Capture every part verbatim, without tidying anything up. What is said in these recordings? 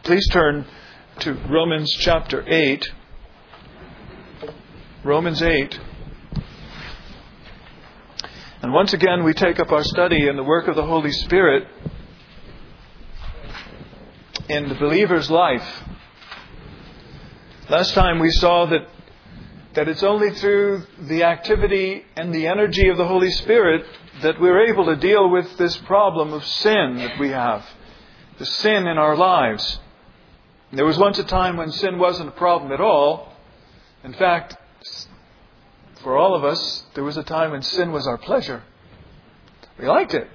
Please turn to Romans chapter eight. Romans eight. And once again we take up our study in the work of the Holy Spirit in the believer's life. Last time we saw that that it's only through the activity and the energy of the Holy Spirit that we're able to deal with this problem of sin that we have. The sin in our lives. There was once a time when sin wasn't a problem at all. In fact, for all of us, there was a time when sin was our pleasure. We liked it.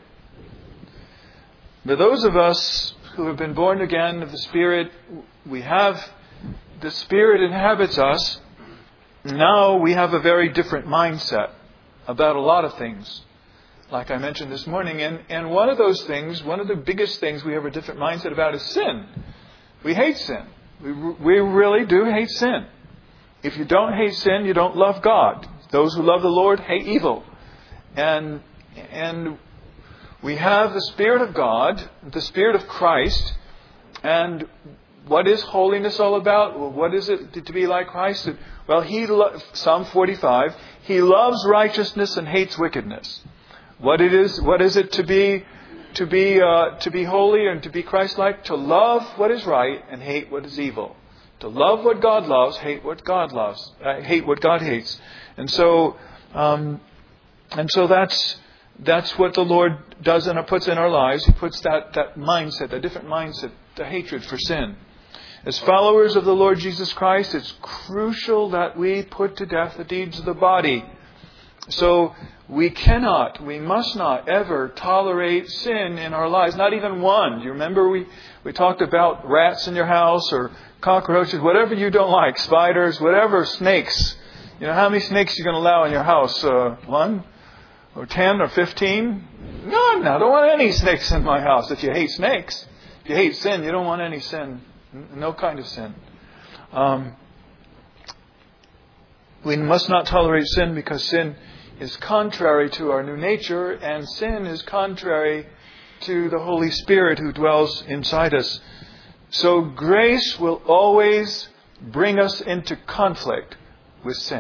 But those of us who have been born again of the Spirit, we have, the Spirit inhabits us. Now we have a very different mindset about a lot of things, like I mentioned this morning. And, and one of those things, one of the biggest things we have a different mindset about is sin. We hate sin. We, we really do hate sin. If you don't hate sin, you don't love God. Those who love the Lord hate evil. And, and we have the Spirit of God, the Spirit of Christ. And what is holiness all about? Well, what is it to be like Christ? Well, he lo- Psalm forty-five, he loves righteousness and hates wickedness. What it is, what is it to be, to be, uh, to be holy and to be Christ-like? To love what is right and hate what is evil. To love what God loves, hate what God loves, uh, hate what God hates. And so, um, and so that's that's what the Lord does and puts in our lives. He puts that that mindset, a different mindset, the hatred for sin. As followers of the Lord Jesus Christ, it's crucial that we put to death the deeds of the body. So we cannot, we must not ever tolerate sin in our lives, not even one. You remember we, we talked about rats in your house or cockroaches, whatever you don't like, spiders, whatever, snakes. You know, how many snakes are you going to allow in your house? Uh, one? Or ten or fifteen? None. I don't want any snakes in my house. If you hate snakes, if you hate sin, you don't want any sin. No kind of sin. Um, we must not tolerate sin because sin is contrary to our new nature, and sin is contrary to the Holy Spirit who dwells inside us. So grace will always bring us into conflict with sin.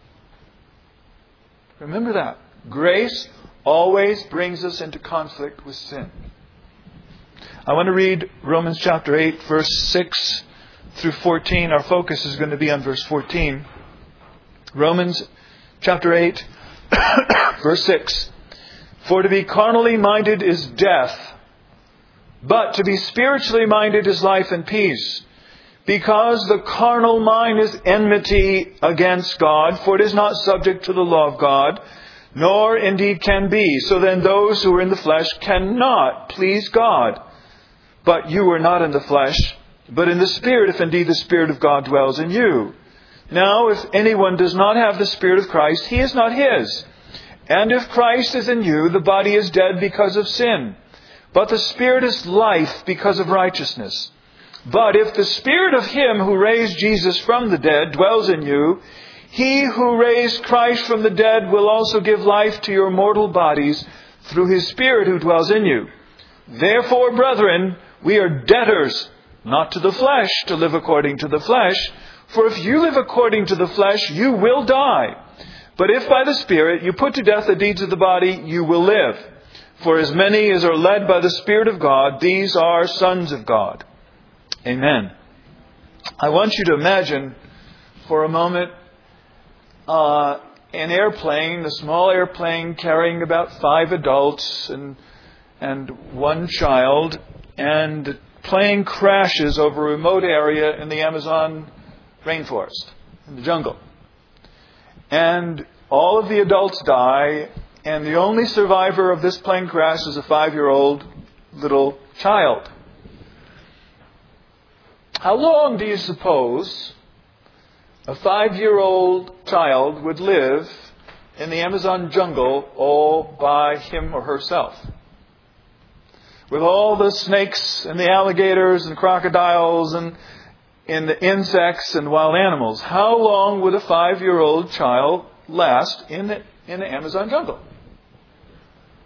Remember that. Grace always brings us into conflict with sin. I want to read Romans chapter eight, verse six through fourteen. Our focus is going to be on verse fourteen. Romans chapter eight, verse six. For to be carnally minded is death, but to be spiritually minded is life and peace. Because the carnal mind is enmity against God, for it is not subject to the law of God, nor indeed can be. So then those who are in the flesh cannot please God. But you are not in the flesh, but in the Spirit, if indeed the Spirit of God dwells in you. Now, if anyone does not have the Spirit of Christ, he is not his. And if Christ is in you, the body is dead because of sin, but the Spirit is life because of righteousness. But if the Spirit of Him who raised Jesus from the dead dwells in you, He who raised Christ from the dead will also give life to your mortal bodies through His Spirit who dwells in you. Therefore, brethren, we are debtors, not to the flesh, to live according to the flesh. For if you live according to the flesh, you will die. But if by the Spirit you put to death the deeds of the body, you will live. For as many as are led by the Spirit of God, these are sons of God. Amen. I want you to imagine for a moment uh, an airplane, a small airplane carrying about five adults and and one child, and the plane crashes over a remote area in the Amazon rainforest, in the jungle. And all of the adults die, and the only survivor of this plane crash is a five-year-old little child. How long do you suppose a five-year-old child would live in the Amazon jungle all by him or herself? With all the snakes and the alligators and crocodiles and, and the insects and wild animals, how long would a five-year-old child last in the, in the Amazon jungle?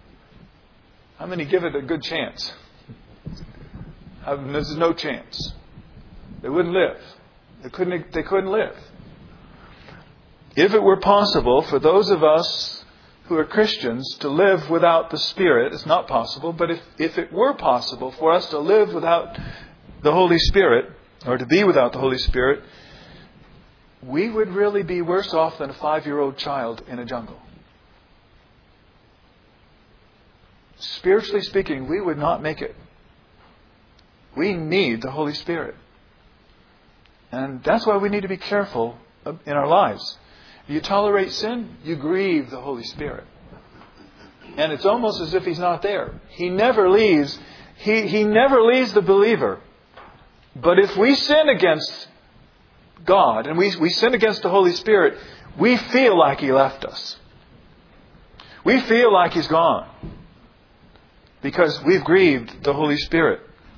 How many give it a good chance? There's no chance. They wouldn't live. They couldn't, they couldn't live. If it were possible for those of us who are Christians to live without the Spirit, it's not possible, but if, if it were possible for us to live without the Holy Spirit, or to be without the Holy Spirit, we would really be worse off than a five-year-old child in a jungle. Spiritually speaking, we would not make it. We need the Holy Spirit. And that's why we need to be careful in our lives. If you tolerate sin, you grieve the Holy Spirit. And it's almost as if He's not there. He never leaves. He, he never leaves the believer. But if we sin against God and we, we sin against the Holy Spirit, we feel like He left us. We feel like He's gone. Because we've grieved the Holy Spirit.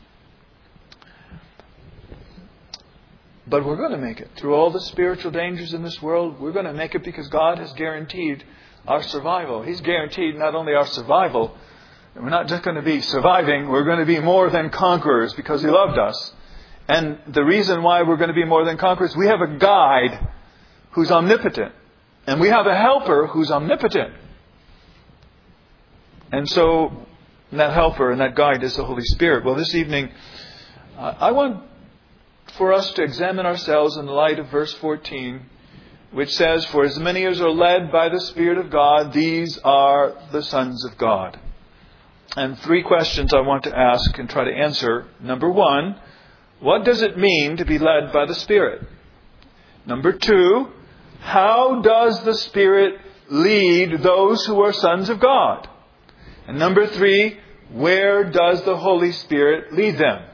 But we're going to make it. Through all the spiritual dangers in this world, we're going to make it because God has guaranteed our survival. He's guaranteed not only our survival, and we're not just going to be surviving, we're going to be more than conquerors because He loved us. And the reason why we're going to be more than conquerors, we have a guide who's omnipotent. And we have a helper who's omnipotent. And so that helper and that guide is the Holy Spirit. Well, this evening, uh, I want for us to examine ourselves in the light of verse fourteen, which says, "For as many as are led by the Spirit of God, these are the sons of God." And three questions I want to ask and try to answer. Number one, what does it mean to be led by the Spirit? Number two, how does the Spirit lead those who are sons of God? And number three, where does the Holy Spirit lead them?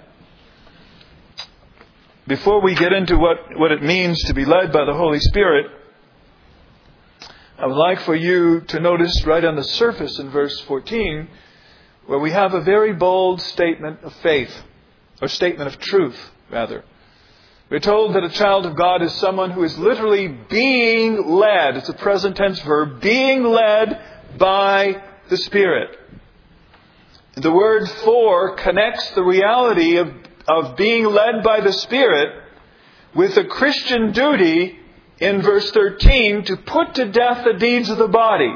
Before we get into what, what it means to be led by the Holy Spirit, I would like for you to notice right on the surface in verse fourteen, where we have a very bold statement of faith, or statement of truth, rather. We're told that a child of God is someone who is literally being led. It's a present tense verb, being led by the Spirit. The word "for" connects the reality of, of being led by the Spirit with a Christian duty in verse thirteen to put to death the deeds of the body.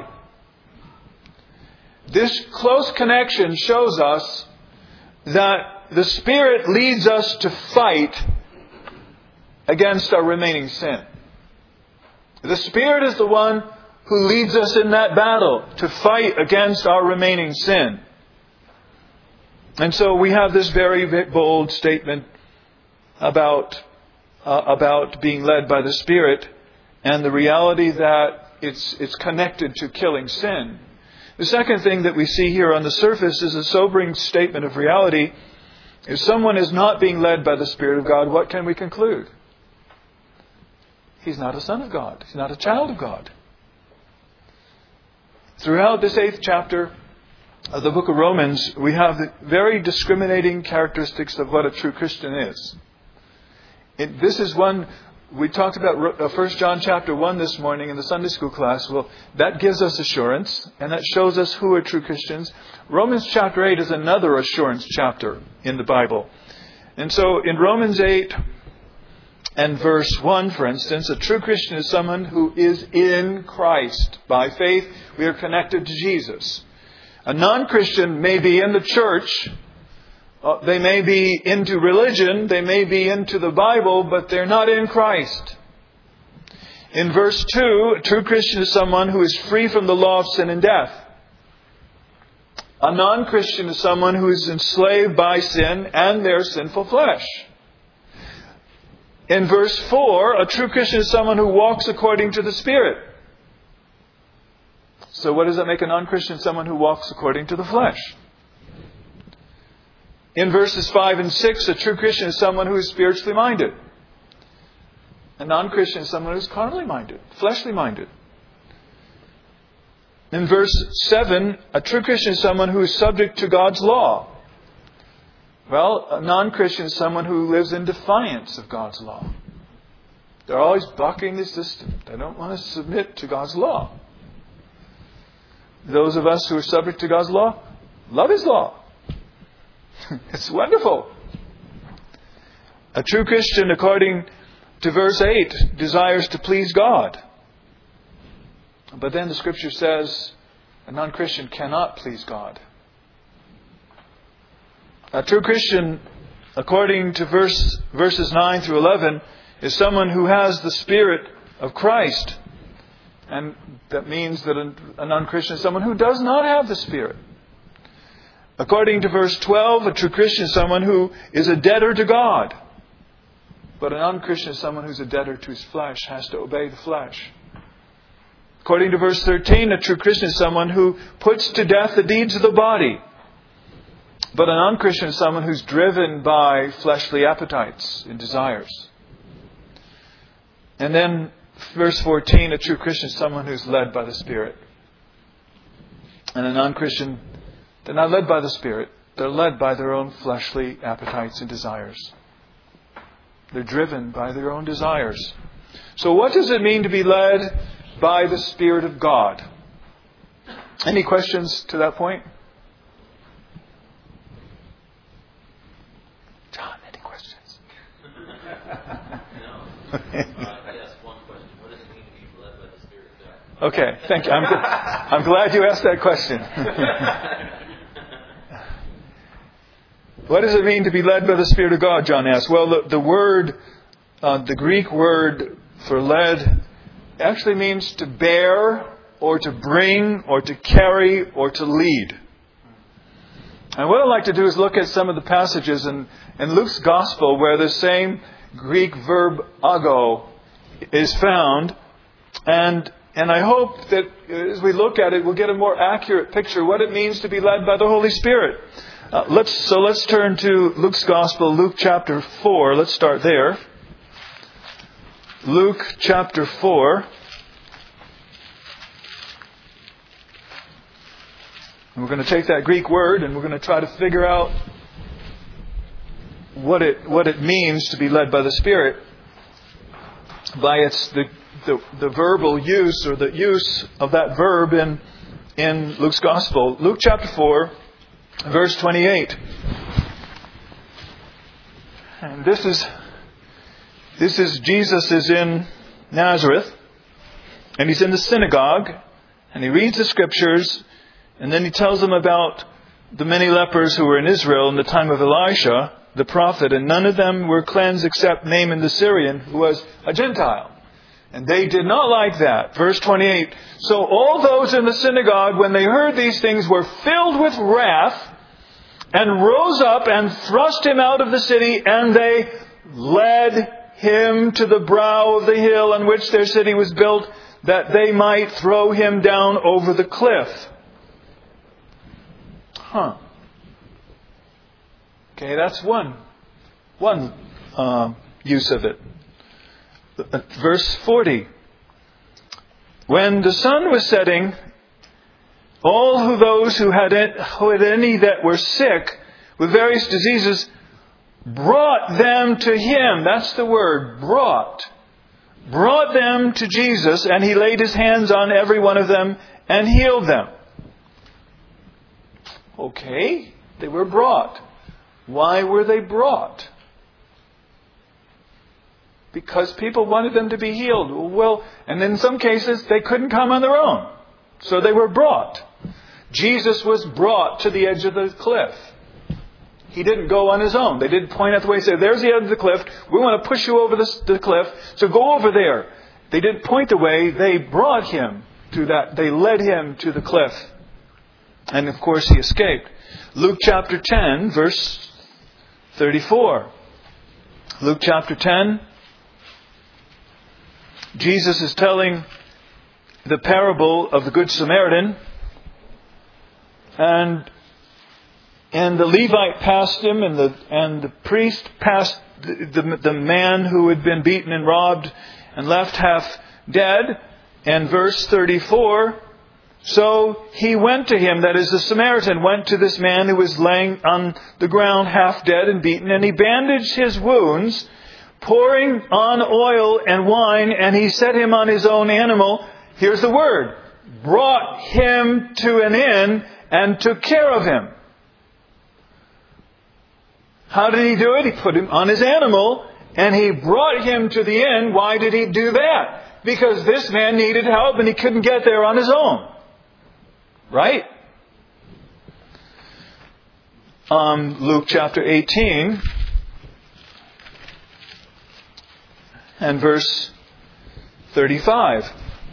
This close connection shows us that the Spirit leads us to fight against our remaining sin. The Spirit is the one who leads us in that battle to fight against our remaining sin. And so we have this very bold statement about uh, about being led by the Spirit and the reality that it's it's connected to killing sin. The second thing that we see here on the surface is a sobering statement of reality. If someone is not being led by the Spirit of God, what can we conclude? He's not a son of God. He's not a child of God. Throughout this eighth chapter of the book of Romans, we have the very discriminating characteristics of what a true Christian is. It, this is one, we talked about First John chapter one this morning in the Sunday school class. Well, that gives us assurance, and that shows us who are true Christians. Romans chapter eight is another assurance chapter in the Bible. And so in Romans eight and verse one, for instance, a true Christian is someone who is in Christ. By faith, we are connected to Jesus. A non-Christian may be in the church, uh, they may be into religion, they may be into the Bible, but they're not in Christ. In verse two, a true Christian is someone who is free from the law of sin and death. A non-Christian is someone who is enslaved by sin and their sinful flesh. In verse four, a true Christian is someone who walks according to the Spirit. So what does that make a non-Christian? Someone who walks according to the flesh. In verses five and six, a true Christian is someone who is spiritually minded. A non-Christian is someone who is carnally minded, fleshly minded. In verse seven, a true Christian is someone who is subject to God's law. Well, a non-Christian is someone who lives in defiance of God's law. They're always bucking the system. They don't want to submit to God's law. Those of us who are subject to God's law love His law. It's wonderful. A true Christian, according to verse eight, desires to please God. But then the Scripture says a non-Christian cannot please God. A true Christian, according to verse, verses nine through eleven, is someone who has the Spirit of Christ. And that means that a non-Christian is someone who does not have the Spirit. According to verse twelve, a true Christian is someone who is a debtor to God. But a non-Christian is someone who's a debtor to his flesh, has to obey the flesh. According to verse thirteen, a true Christian is someone who puts to death the deeds of the body. But a non-Christian is someone who's driven by fleshly appetites and desires. And then verse fourteen, a true Christian is someone who's led by the Spirit. And a non-Christian, they're not led by the Spirit. They're led by their own fleshly appetites and desires. They're driven by their own desires. So what does it mean to be led by the Spirit of God? Any questions to that point? John, any questions? No. I asked one question. What does it mean to be led by the Spirit of God? Okay, thank you. I'm, I'm glad you asked that question. What does it mean to be led by the Spirit of God, John asked? Well, the, the word, uh, the Greek word for led actually means to bear or to bring or to carry or to lead. And what I'd like to do is look at some of the passages in, in Luke's Gospel where the same Greek verb ago is found. And, and I hope that as we look at it, we'll get a more accurate picture of what it means to be led by the Holy Spirit. Uh, let's, so let's turn to Luke's Gospel, Luke chapter four. Let's start there. Luke chapter four. And we're going to take that Greek word and we're going to try to figure out what it what it means to be led by the Spirit by its the the, the verbal use or the use of that verb in in Luke's Gospel. Luke chapter four. Verse twenty-eight. And this is this is Jesus is in Nazareth, and he's in the synagogue, and he reads the Scriptures, and then he tells them about the many lepers who were in Israel in the time of Elisha, the prophet, and none of them were cleansed except Naaman the Syrian, who was a Gentile. And they did not like that. Verse twenty-eight. So all those in the synagogue, when they heard these things, were filled with wrath and rose up and thrust him out of the city, and they led him to the brow of the hill on which their city was built, that they might throw him down over the cliff. Huh. Okay, that's one, one uh, use of it. Verse forty. When the sun was setting, all who those who had, who had any that were sick with various diseases brought them to him. That's the word, brought. Brought them to Jesus, and he laid his hands on every one of them and healed them. Okay, they were brought. Why were they brought? Because people wanted them to be healed. Well, and in some cases, they couldn't come on their own. So they were brought. Jesus was brought to the edge of the cliff. He didn't go on his own. They didn't point out the way and say, there's the edge of the cliff. We want to push you over the, the cliff. So go over there. They didn't point the way. They brought him to that. They led him to the cliff. And of course, he escaped. Luke chapter ten, verse thirty-four. Luke chapter ten. Jesus is telling the parable of the Good Samaritan, and and the Levite passed him, and the and the priest passed the, the, the man who had been beaten and robbed and left half dead. And verse thirty-four, so he went to him, that is the Samaritan, went to this man who was laying on the ground half dead and beaten, and he bandaged his wounds, pouring on oil and wine, and he set him on his own animal. Here's the word. Brought him to an inn and took care of him. How did He do it? He put him on his animal and He brought him to the inn. Why did He do that? Because this man needed help and he couldn't get there on his own. Right? Um, Luke chapter eighteen and verse thirty-five.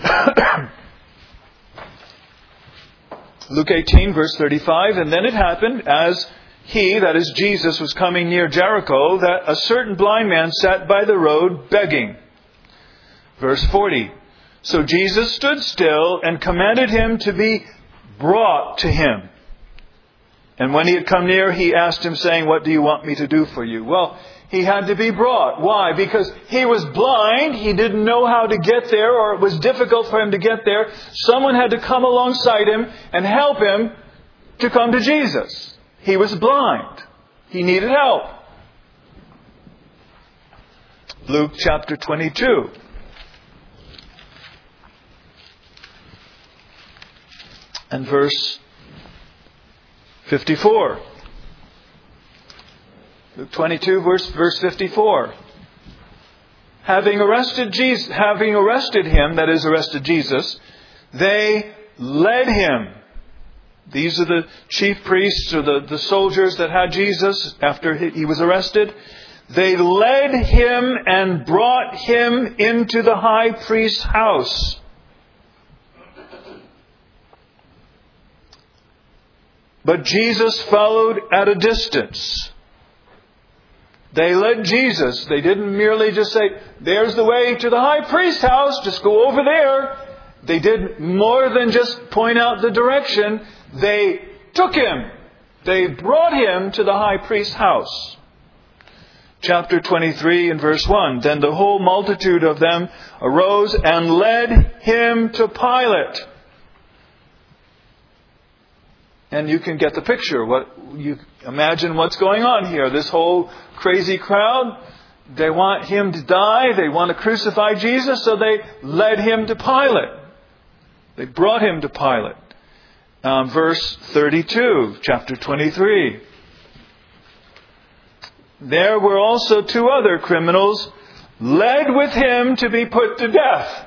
Luke eighteen verse thirty-five. And then it happened, as he, that is Jesus, was coming near Jericho, that a certain blind man sat by the road begging. Verse forty. So Jesus stood still and commanded him to be brought to him. And when he had come near, he asked him, saying, "What do you want me to do for you?" Well, he had to be brought. Why? Because he was blind. He didn't know how to get there, or it was difficult for him to get there. Someone had to come alongside him and help him to come to Jesus. He was blind. He needed help. Luke chapter twenty-two. And verse fifty-four. Luke twenty-two, verse, verse fifty-four. Having arrested Jesus, having arrested him, that is, arrested Jesus, they led him. These are the chief priests, or the, the soldiers that had Jesus after he was arrested. They led him and brought him into the high priest's house. But Jesus followed at a distance. They led Jesus. They didn't merely just say, "There's the way to the high priest's house, just go over there." They did more than just point out the direction. They took him. They brought him to the high priest's house. Chapter twenty-three and verse one. Then the whole multitude of them arose and led him to Pilate. And you can get the picture. What you imagine what's going on here. This whole crazy crowd, they want him to die. They want to crucify Jesus, so they led him to Pilate. They brought him to Pilate. Um, verse thirty-two, chapter twenty-three. There were also two other criminals led with him to be put to death.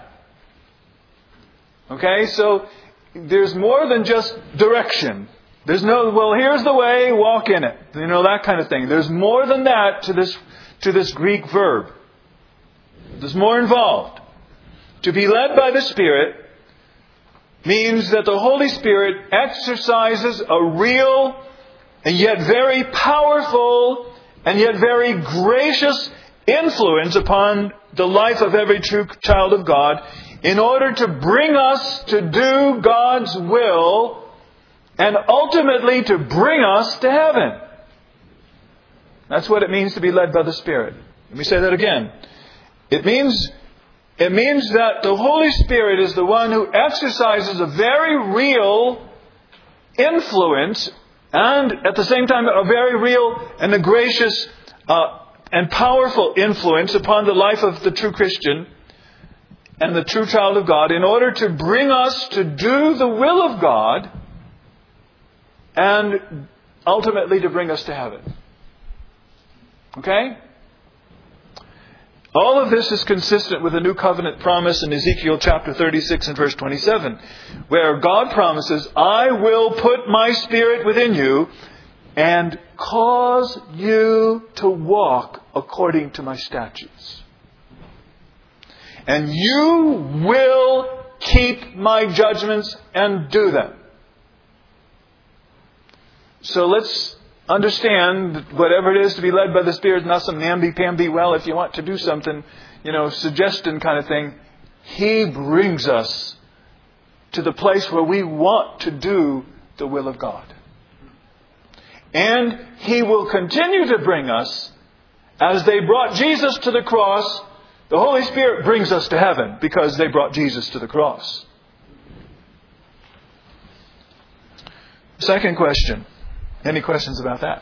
Okay, so there's more than just direction. There's no, well, here's the way, walk in it. You know, that kind of thing. There's more than that to this, to this Greek verb. There's more involved. To be led by the Spirit means that the Holy Spirit exercises a real and yet very powerful and yet very gracious influence upon the life of every true child of God, in order to bring us to do God's will and ultimately to bring us to heaven. That's what it means to be led by the Spirit. Let me say that again. It means, it means that the Holy Spirit is the one who exercises a very real influence, and at the same time a very real and a gracious uh, and powerful influence upon the life of the true Christian and the true child of God, in order to bring us to do the will of God and ultimately to bring us to heaven. Okay? All of this is consistent with the New Covenant promise in Ezekiel chapter thirty-six and verse twenty-seven, where God promises, "I will put my Spirit within you and cause you to walk according to my statutes. And you will keep my judgments and do them." So let's understand that whatever it is to be led by the Spirit, not some namby-pamby, well, if you want to do something, you know, suggestion kind of thing. He brings us to the place where we want to do the will of God. And He will continue to bring us, as they brought Jesus to the cross. The Holy Spirit brings us to heaven because they brought Jesus to the cross. Second question. Any questions about that?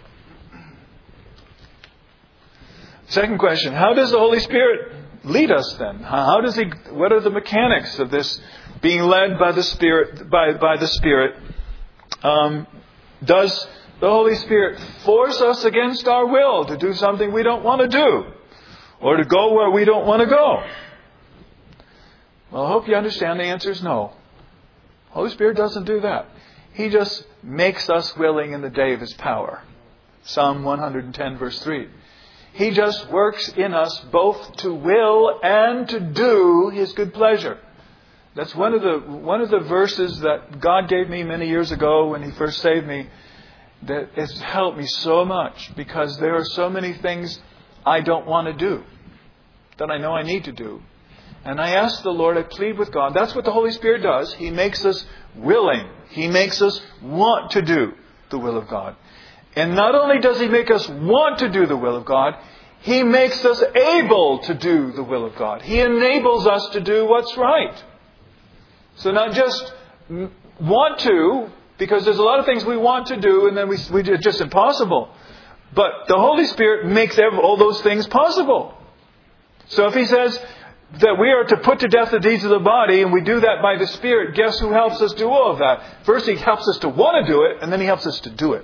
Second question. How does the Holy Spirit lead us then? How does He, what are the mechanics of this being led by the Spirit, by, by the Spirit? Um, does the Holy Spirit force us against our will to do something we don't want to do, or to go where we don't want to go? Well, I hope you understand the answer is no. Holy Spirit doesn't do that. He just makes us willing in the day of His power. Psalm one hundred ten verse three. He just works in us both to will and to do His good pleasure. That's one of the one of the verses that God gave me many years ago when He first saved me, that has helped me so much, because there are so many things I don't want to do that I know I need to do. And I ask the Lord, I plead with God. That's what the Holy Spirit does. He makes us willing. He makes us want to do the will of God. And not only does He make us want to do the will of God, He makes us able to do the will of God. He enables us to do what's right. So not just want to, because there's a lot of things we want to do and then we, we it's just impossible. But the Holy Spirit makes all those things possible. So if He says that we are to put to death the deeds of the body, and we do that by the Spirit, guess who helps us do all of that? First, He helps us to want to do it, and then He helps us to do it.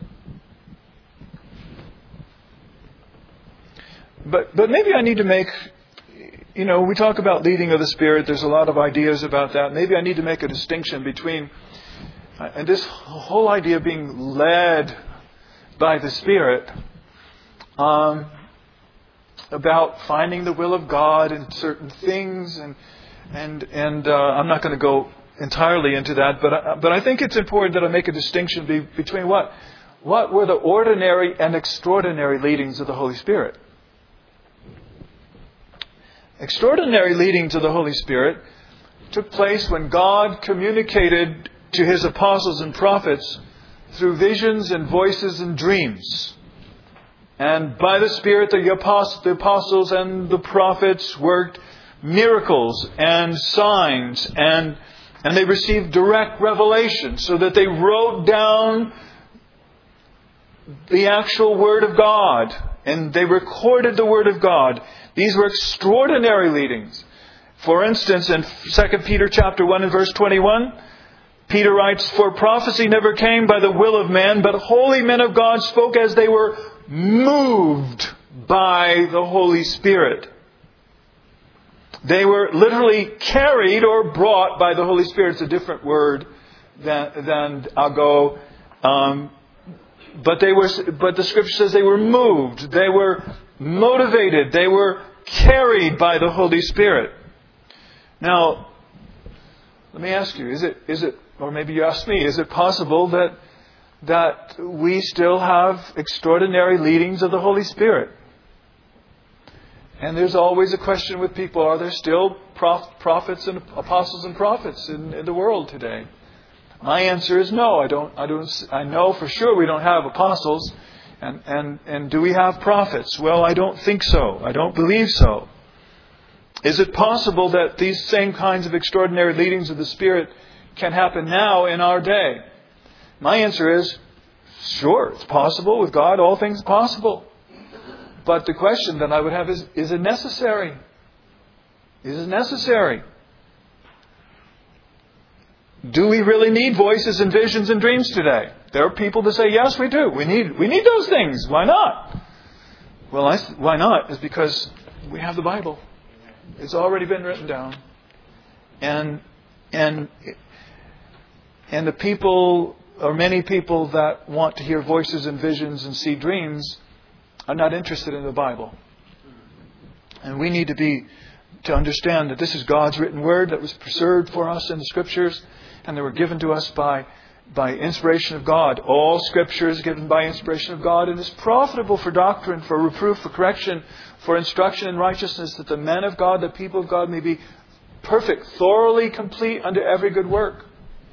But but maybe I need to make, you know, we talk about leading of the Spirit. There's a lot of ideas about that. Maybe I need to make a distinction between, uh, and this whole idea of being led by the Spirit, um, about finding the will of God in certain things, and and and uh, I'm not going to go entirely into that, but I, but I think it's important that I make a distinction be, between what what were the ordinary and extraordinary leadings of the Holy Spirit. Extraordinary leadings of the Holy Spirit took place when God communicated to His apostles and prophets through visions and voices and dreams. And by the Spirit, the apostles and the prophets worked miracles and signs, and and they received direct revelation, so that they wrote down the actual Word of God, and they recorded the Word of God. These were extraordinary leadings. For instance, in Second Peter chapter one and verse twenty-one, Peter writes, "For prophecy never came by the will of man, but holy men of God spoke as they were moved by the Holy Spirit." They were literally carried or brought by the Holy Spirit. It's a different word than, than ago. Um, but they were. But the Scripture says they were moved. They were motivated. They were carried by the Holy Spirit. Now, let me ask you: Is it? Is it? Or maybe you ask me: Is it possible that that we still have extraordinary leadings of the Holy Spirit? And there's always a question with people: are there still prophets and apostles and prophets in, in the world today? My answer is no. I don't. I don't. I know for sure we don't have apostles, and and and do we have prophets? Well, I don't think so. I don't believe so. Is it possible that these same kinds of extraordinary leadings of the Spirit can happen now in our day? My answer is, sure, it's possible. With God, all things are possible. But the question that I would have is, is it necessary? Is it necessary? Do we really need voices and visions and dreams today? There are people that say, yes, we do. We need we need those things. Why not? Well, I, why not? Is because we have the Bible. It's already been written down. And and and the people, or many people that want to hear voices and visions and see dreams, are not interested in the Bible. And we need to be to understand that this is God's written word that was preserved for us in the Scriptures, and they were given to us by by inspiration of God. All Scripture is given by inspiration of God and is profitable for doctrine, for reproof, for correction, for instruction in righteousness, that the men of God, the people of God, may be perfect, thoroughly complete unto every good work.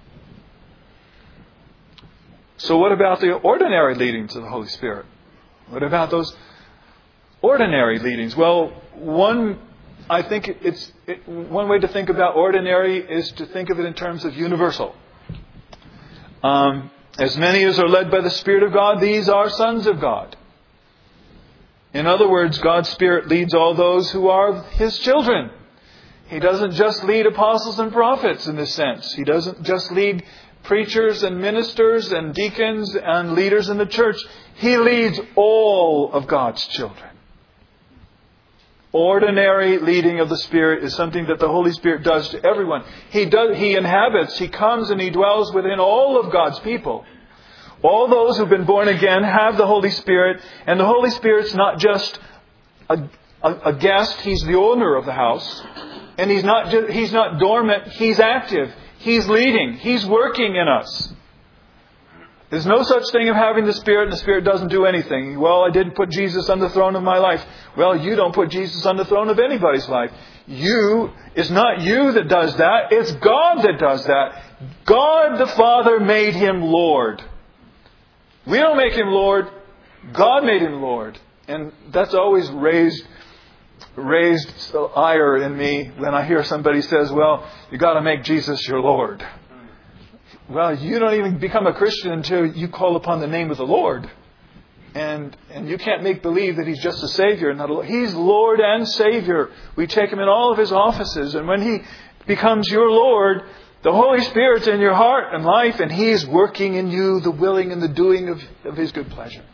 So what about the ordinary leadings of the Holy Spirit? What about those ordinary leadings? Well, one, I think it's it, one way to think about ordinary is to think of it in terms of universal. Um, as many as are led by the Spirit of God, these are sons of God. In other words, God's Spirit leads all those who are His children. He doesn't just lead apostles and prophets in this sense. He doesn't just lead preachers and ministers and deacons and leaders in the church. He leads all of God's children. Ordinary leading of the Spirit is something that the Holy Spirit does to everyone. He does, He inhabits, He comes and He dwells within all of God's people. All those who've been born again have the Holy Spirit, and the Holy Spirit's not just a, a, a guest, He's the owner of the house. And He's not just, He's not dormant, He's active. He's leading. He's working in us. There's no such thing of having the Spirit and the Spirit doesn't do anything. Well, I didn't put Jesus on the throne of my life. Well, you don't put Jesus on the throne of anybody's life. You, it's not you that does that. It's God that does that. God the Father made Him Lord. We don't make Him Lord. God made Him Lord. And that's always raised raised ire in me when I hear somebody says, well, you got to make Jesus your Lord. Well, you don't even become a Christian until you call upon the name of the Lord. And and you can't make believe that He's just a Savior. Not a Lord. He's Lord and Savior. We take Him in all of His offices. And when He becomes your Lord, the Holy Spirit's in your heart and life, and He's working in you the willing and the doing of, of His good pleasure.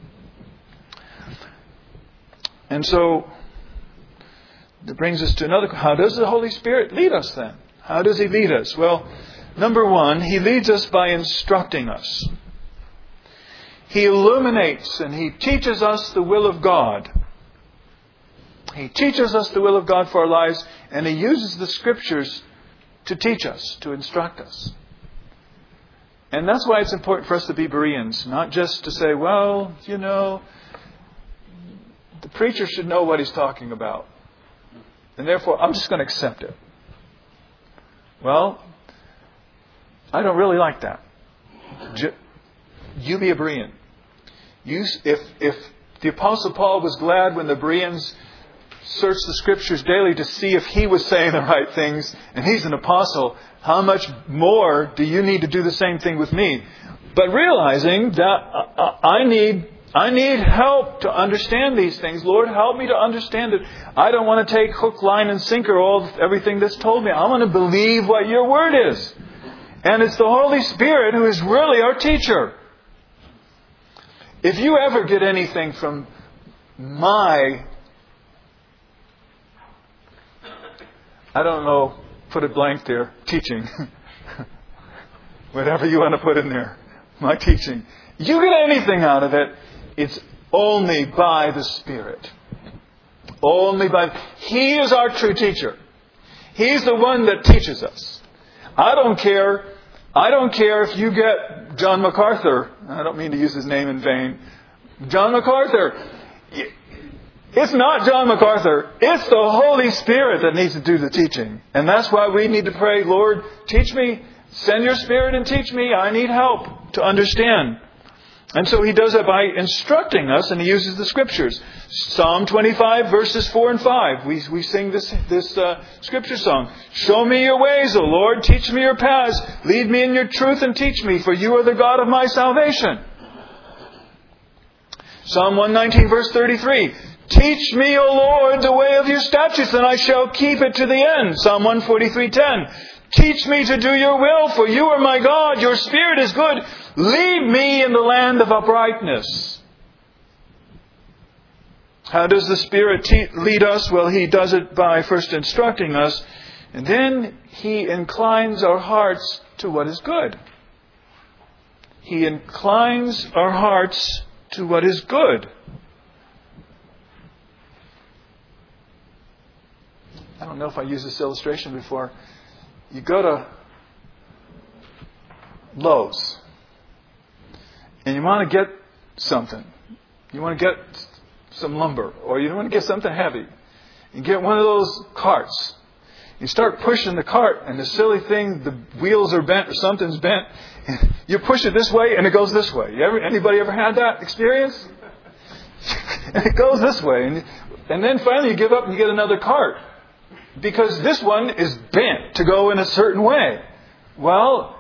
And so that brings us to another. How does the Holy Spirit lead us then? How does He lead us? Well, number one, He leads us by instructing us. He illuminates and He teaches us the will of God. He teaches us the will of God for our lives, and He uses the Scriptures to teach us, to instruct us. And that's why it's important for us to be Bereans, not just to say, well, you know, the preacher should know what he's talking about. And therefore, I'm just going to accept it. Well, I don't really like that. You be a Berean. You, if, if the Apostle Paul was glad when the Bereans searched the Scriptures daily to see if he was saying the right things, and he's an apostle, how much more do you need to do the same thing with me? But realizing that I need I need help to understand these things. Lord, help me to understand it. I don't want to take hook, line, and sinker all everything that's told me. I want to believe what your word is. And it's the Holy Spirit who is really our teacher. If you ever get anything from my, I don't know, put it blank there, teaching. Whatever you want to put in there. My teaching. You get anything out of it, it's only by the Spirit. Only by... He is our true teacher. He's the one that teaches us. I don't care... I don't care if you get John MacArthur. I don't mean to use his name in vain. John MacArthur. It's not John MacArthur. It's the Holy Spirit that needs to do the teaching. And that's why we need to pray, Lord, teach me. Send your Spirit and teach me. I need help to understand. And so He does that by instructing us, and He uses the Scriptures. Psalm twenty-five, verses four and five. We we sing this this uh, Scripture song. Show me your ways, O Lord. Teach me your paths. Lead me in your truth and teach me, for you are the God of my salvation. Psalm one nineteen, verse thirty-three. Teach me, O Lord, the way of your statutes, and I shall keep it to the end. Psalm one forty-three, ten. Teach me to do your will, for you are my God. Your Spirit is good. Lead me in the land of uprightness. How does the Spirit te- lead us? Well, He does it by first instructing us, and then He inclines our hearts to what is good. He inclines our hearts to what is good. I don't know if I used this illustration before. You go to Lowe's and you want to get something. You want to get some lumber, or you want to get something heavy. You get one of those carts. You start pushing the cart, and the silly thing, the wheels are bent or something's bent. You push it this way and it goes this way. You ever, anybody ever had that experience? And it goes this way. And, and then finally you give up and you get another cart. Because this one is bent to go in a certain way. Well,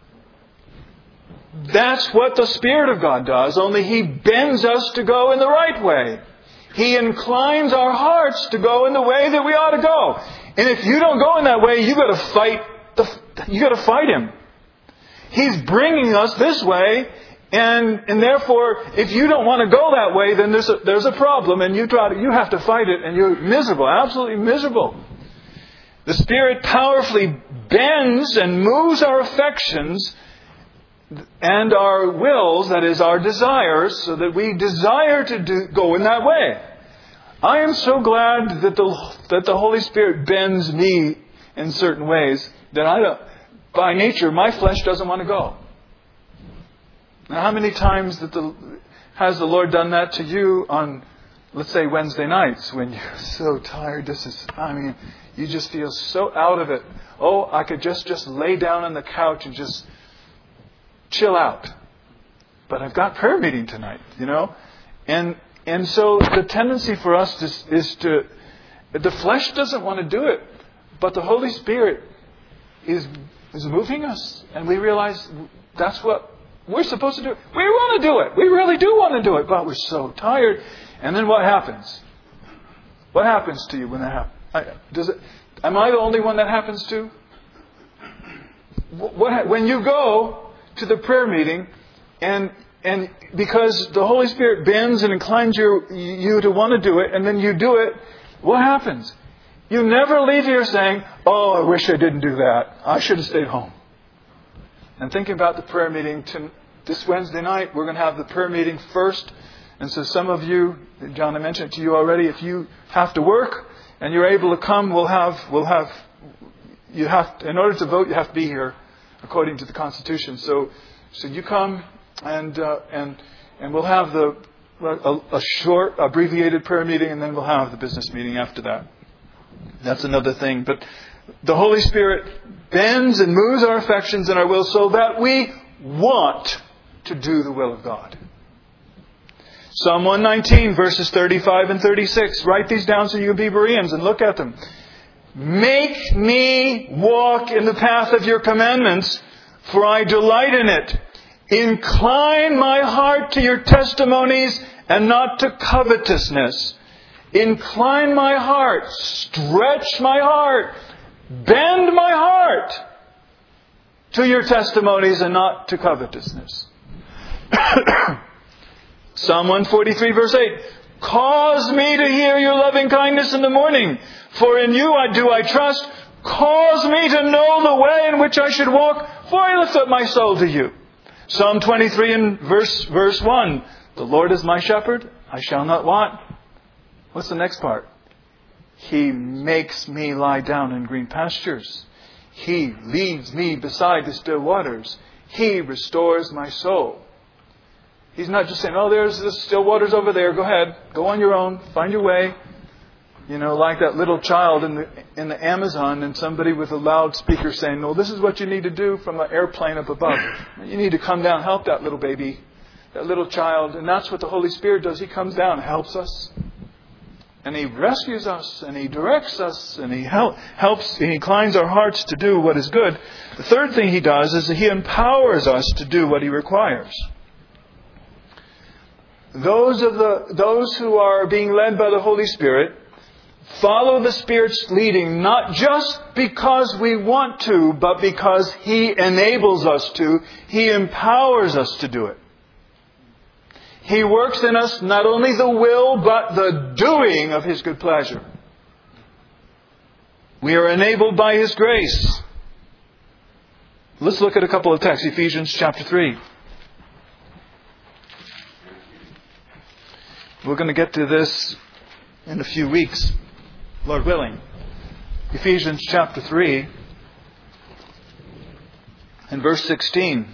that's what the Spirit of God does, only He bends us to go in the right way. He inclines our hearts to go in the way that we ought to go. And if you don't go in that way, you got to fight the, you got to fight Him. He's bringing us this way. And, and therefore, if you don't want to go that way, then there's a, there's a problem, and you try to, you have to fight it, and you're miserable, absolutely miserable. The Spirit powerfully bends and moves our affections and our wills, that is, our desires, so that we desire to do, go in that way. I am so glad that the that the Holy Spirit bends me in certain ways that I don't, by nature, my flesh doesn't want to go. Now, how many times that the, has the Lord done that to you on, let's say, Wednesday nights when you're so tired? This is, I mean, you just feel so out of it. Oh, I could just, just lay down on the couch and just chill out. But I've got prayer meeting tonight, you know? And and so the tendency for us is, is to, the flesh doesn't want to do it, but the Holy Spirit is is moving us. And we realize that's what we're supposed to do. We want to do it. We really do want to do it, but we're so tired. And then what happens? What happens to you when that happens? I, does it? Am I the only one that happens to? What, when you go to the prayer meeting, and and because the Holy Spirit bends and inclines you, you to want to do it, and then you do it, what happens? You never leave here saying, "Oh, I wish I didn't do that. I should have stayed home." And thinking about the prayer meeting to, this Wednesday night, we're going to have the prayer meeting first. And so some of you, John, I mentioned it to you already, if you have to work and you're able to come, we'll have, we'll have, you have, to, in order to vote, you have to be here according to the Constitution. So, so you come and, uh, and, and we'll have the, a, a short, abbreviated prayer meeting, and then we'll have the business meeting after that. That's another thing. But the Holy Spirit bends and moves our affections and our will so that we want to do the will of God. Psalm one nineteen, verses thirty-five and thirty-six. Write these down so you can be Bereans and look at them. Make me walk in the path of your commandments, for I delight in it. Incline my heart to your testimonies and not to covetousness. Incline my heart, stretch my heart, bend my heart to your testimonies and not to covetousness. Psalm one forty-three, verse eight. Cause me to hear your loving kindness in the morning, for in you I do I trust. Cause me to know the way in which I should walk, for I lift up my soul to you. Psalm twenty-three and verse, verse one. The Lord is my shepherd, I shall not want. What's the next part? He makes me lie down in green pastures. He leads me beside the still waters. He restores my soul. He's not just saying, oh, there's the still waters over there. Go ahead. Go on your own. Find your way. You know, like that little child in the in the Amazon, and somebody with a loudspeaker saying, no, this is what you need to do from an airplane up above. You need to come down and help that little baby, that little child. And that's what the Holy Spirit does. He comes down and helps us. And He rescues us, and He directs us, and He help, helps, and He inclines our hearts to do what is good. The third thing He does is that He empowers us to do what He requires. Those of the those who are being led by the Holy Spirit follow the Spirit's leading, not just because we want to, but because He enables us to. He empowers us to do it. He works in us not only the will, but the doing of His good pleasure. We are enabled by His grace. Let's look at a couple of texts. Ephesians chapter three. We're going to get to this in a few weeks, Lord willing. Ephesians chapter three and verse sixteen.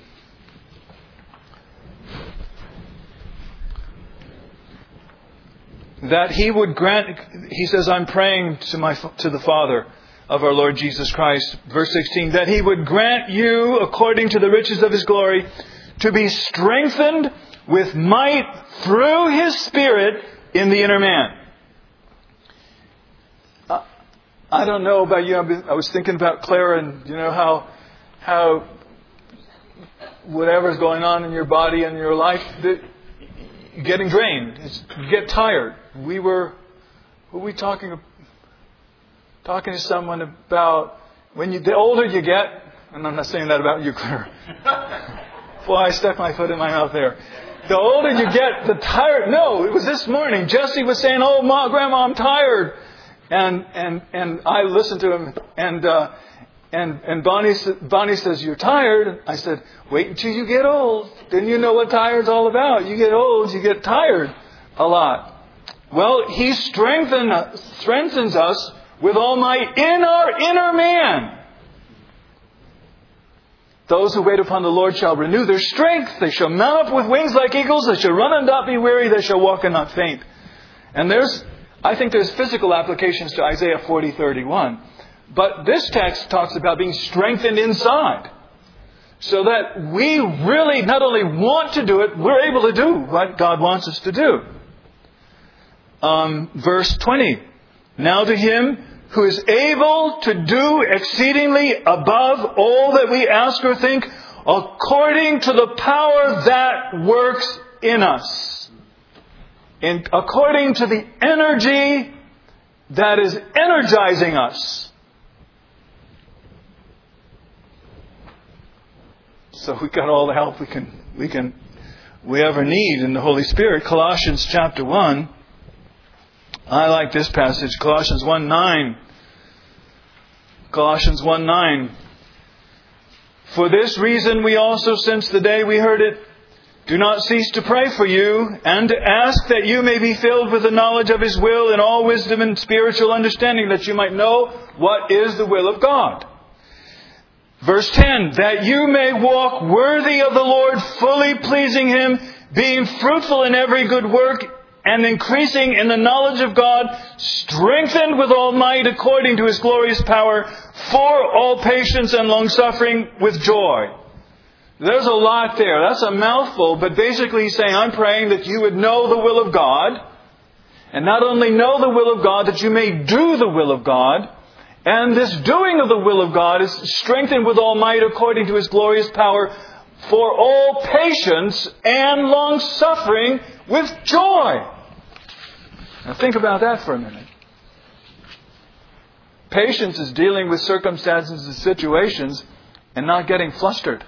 That He would grant, he says, I'm praying to my to the Father of our Lord Jesus Christ. Verse sixteen, that He would grant you, according to the riches of His glory, to be strengthened with might through His Spirit in the inner man. Uh, I don't know about you. I was thinking about Clara, and you know how how whatever's going on in your body and your life, that you're getting drained. It's, you get tired. We were, were we talking talking to someone about when you the older you get, And I'm not saying that about you, Claire. Boy, I stuck my foot in my mouth there. The older you get, the tired... No, it was this morning. Jesse was saying, oh, Ma, Grandma, I'm tired. And and and I listened to him. And uh, and and Bonnie, Bonnie says, you're tired? I said, wait until you get old. Then you know what tired's all about. You get old, you get tired a lot. Well, He strengthen, strengthens us with all might in our inner man. Those who wait upon the Lord shall renew their strength. They shall mount up with wings like eagles. They shall run and not be weary. They shall walk and not faint. And there's, I think there's physical applications to Isaiah forty thirty-one. But this text talks about being strengthened inside. So that we really not only want to do it, we're able to do what God wants us to do. Um, verse twenty. Now to Him who is able to do exceedingly above all that we ask or think, according to the power that works in us. In, according to the energy that is energizing us. So we got all the help we can we can we ever need in the Holy Spirit. Colossians chapter one. I like this passage, Colossians one nine. Colossians one nine. For this reason we also, since the day we heard it, do not cease to pray for you and to ask that you may be filled with the knowledge of His will in all wisdom and spiritual understanding, that you might know what is the will of God. Verse ten. That you may walk worthy of the Lord, fully pleasing Him, being fruitful in every good work, and increasing in the knowledge of God, strengthened with all might according to His glorious power, for all patience and long-suffering with joy. There's a lot there. That's a mouthful, but basically He's saying, I'm praying that you would know the will of God, and not only know the will of God, that you may do the will of God. And this doing of the will of God is strengthened with all might according to His glorious power, for all patience and long-suffering with joy. Now think about that for a minute. Patience is dealing with circumstances and situations and not getting flustered.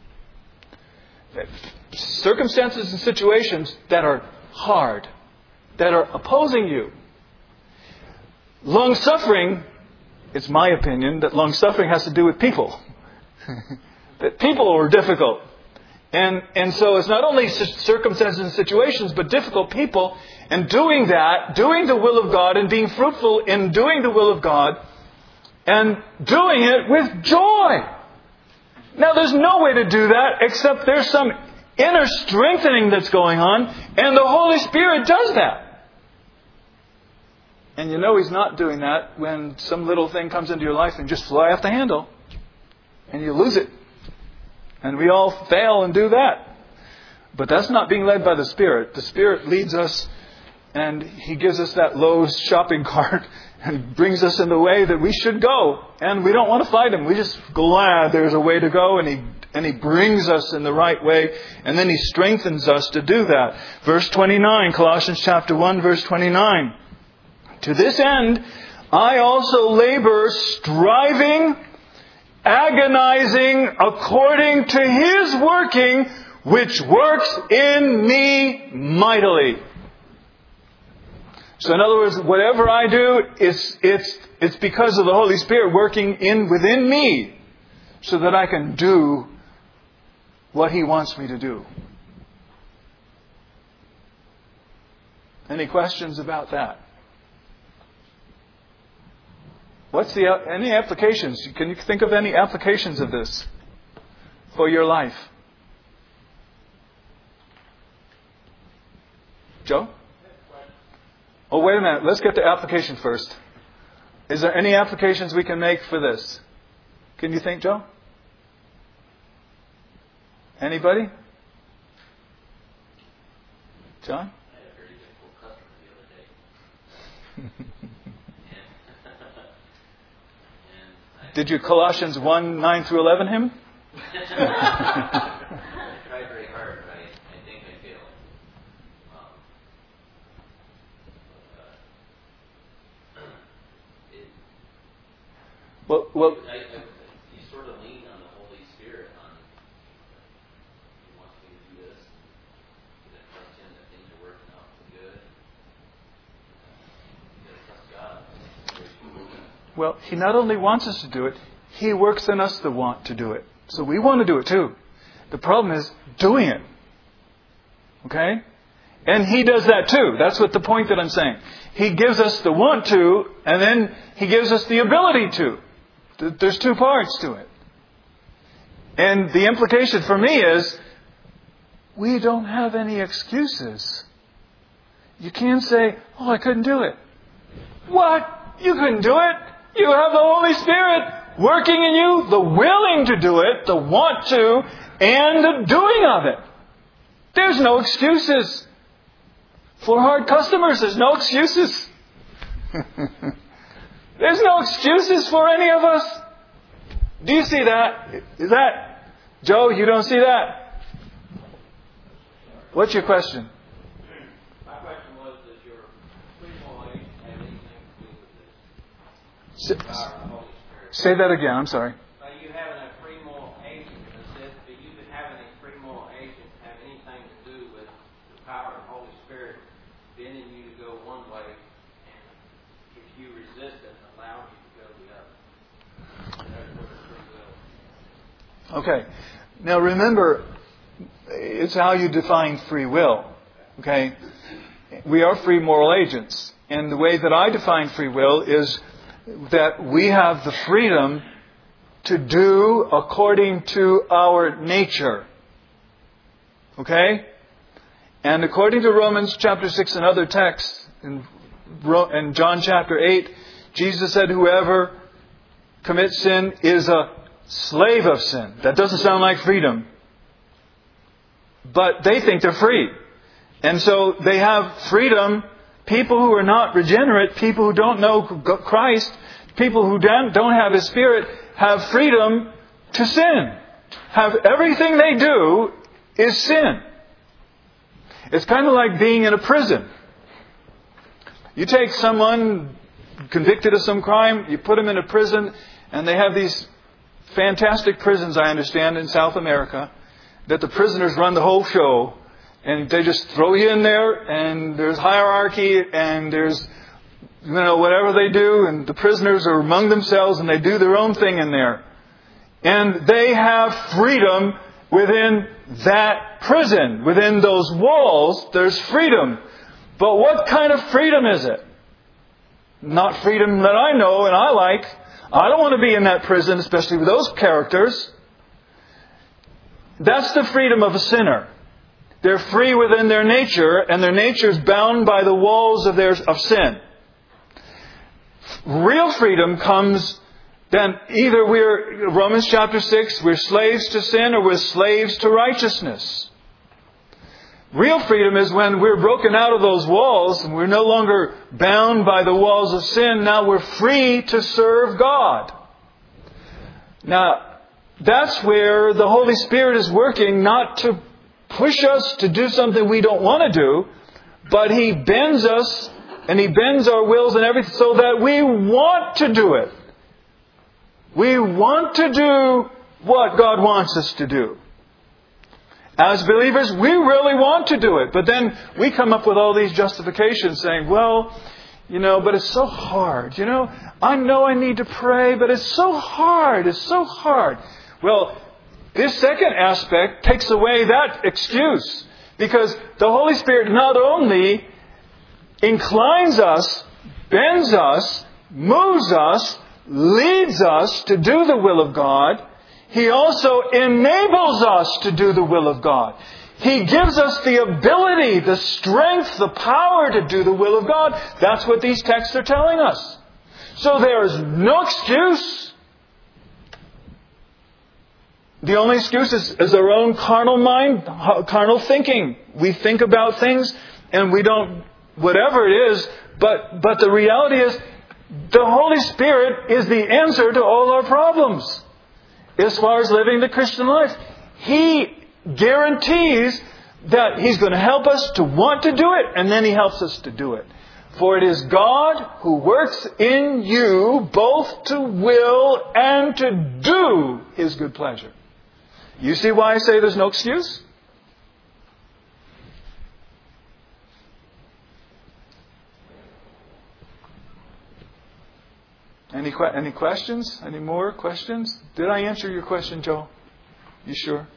Circumstances and situations that are hard, that are opposing you. Long-suffering, it's my opinion that long-suffering has to do with people. That people are difficult. And and so it's not only circumstances and situations, but difficult people. And doing that, doing the will of God and being fruitful in doing the will of God and doing it with joy. Now there's no way to do that except there's some inner strengthening that's going on, and the Holy Spirit does that. And you know He's not doing that when some little thing comes into your life and just fly off the handle and you lose it. And we all fail and do that. But that's not being led by the Spirit. The Spirit leads us, and He gives us that Lowe's shopping cart and brings us in the way that we should go. And we don't want to fight Him. We're just glad there's a way to go, and He and He brings us in the right way. And then He strengthens us to do that. Verse twenty-nine, Colossians chapter one, verse twenty-nine. To this end, I also labor, striving, agonizing according to His working, which works in me mightily. So in other words, whatever I do, it's, it's, it's because of the Holy Spirit working in within me so that I can do what He wants me to do. Any questions about that? What's the any applications? Can you think of any applications of this for your life? Joe? Oh, wait a minute. Let's get to application first. Is there any applications we can make for this? Can you think, Joe? Anybody? John? I had a very difficult customer the other day. Did you Colossians one, nine through eleven him? I tried very hard, but I, I think I failed. Um, but, uh, it, well, well, I, I, you sort of lean on the Well, He not only wants us to do it, He works in us the want to do it. So we want to do it too. The problem is doing it. Okay? And He does that too. That's what the point that I'm saying. He gives us the want to, and then He gives us the ability to. There's two parts to it. And the implication for me is, we don't have any excuses. You can't say, oh, I couldn't do it. What? You couldn't do it? You have the Holy Spirit working in you, the willing to do it, the want to, and the doing of it. There's no excuses. For hard customers, there's no excuses. There's no excuses for any of us. Do you see that? Is that... Joe, you don't see that? What's your question? My question was, does your free will have anything to do with this? The power of the Holy Spirit. Say that again, I'm sorry. Are you having a free moral agent? Does this, do you having a free moral agent have anything to do with the power of the Holy Spirit bending you to go one way, and if you resist it, allow you to go the other? That's what the free will. Okay. Now remember, it's how you define free will. Okay? We are free moral agents. And the way that I define free will is that we have the freedom to do according to our nature. Okay? And according to Romans chapter six and other texts, in, in John chapter eight, Jesus said, whoever commits sin is a slave of sin. That doesn't sound like freedom. But they think they're free. And so they have freedom. People who are not regenerate, people who don't know Christ, people who don't have His Spirit, have freedom to sin. Have everything they do is sin. It's kind of like being in a prison. You take someone convicted of some crime, you put them in a prison, and they have these fantastic prisons, I understand, in South America, that the prisoners run the whole show, and they just throw you in there, and there's hierarchy, and there's, you know, whatever they do, and the prisoners are among themselves, and they do their own thing in there. And they have freedom within that prison. Within those walls, there's freedom. But what kind of freedom is it? Not freedom that I know and I like. I don't want to be in that prison, especially with those characters. That's the freedom of a sinner. They're free within their nature, and their nature is bound by the walls of their of sin. Real freedom comes then either we're, Romans chapter six, we're slaves to sin or we're slaves to righteousness. Real freedom is when we're broken out of those walls and we're no longer bound by the walls of sin. Now we're free to serve God. Now, that's where the Holy Spirit is working, not to push us to do something we don't want to do, but He bends us and He bends our wills and everything so that we want to do it. We want to do what God wants us to do. As believers, we really want to do it. But then we come up with all these justifications saying, well, you know, but it's so hard. You know, I know I need to pray, but it's so hard. It's so hard. Well, this second aspect takes away that excuse. Because the Holy Spirit not only inclines us, bends us, moves us, leads us to do the will of God, He also enables us to do the will of God. He gives us the ability, the strength, the power to do the will of God. That's what these texts are telling us. So there is no excuse. The only excuse is, is our own carnal mind, carnal thinking. We think about things and we don't, whatever it is, but, but the reality is, the Holy Spirit is the answer to all our problems. As far as living the Christian life, He guarantees that He's going to help us to want to do it, and then He helps us to do it. For it is God who works in you both to will and to do His good pleasure. You see why I say there's no excuse? Any que- any questions? Any more questions? Did I answer your question, Joe? You sure?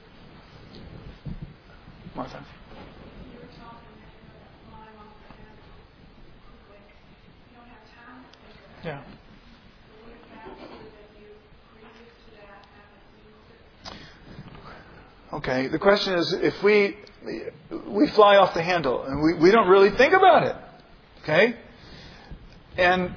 Martha? You were talking about flying off the handle quick. You don't have time to think about it. Yeah. What about that you, previous to that, haven't used it? Okay. The question is, if we we fly off the handle and we, we don't really think about it, okay? And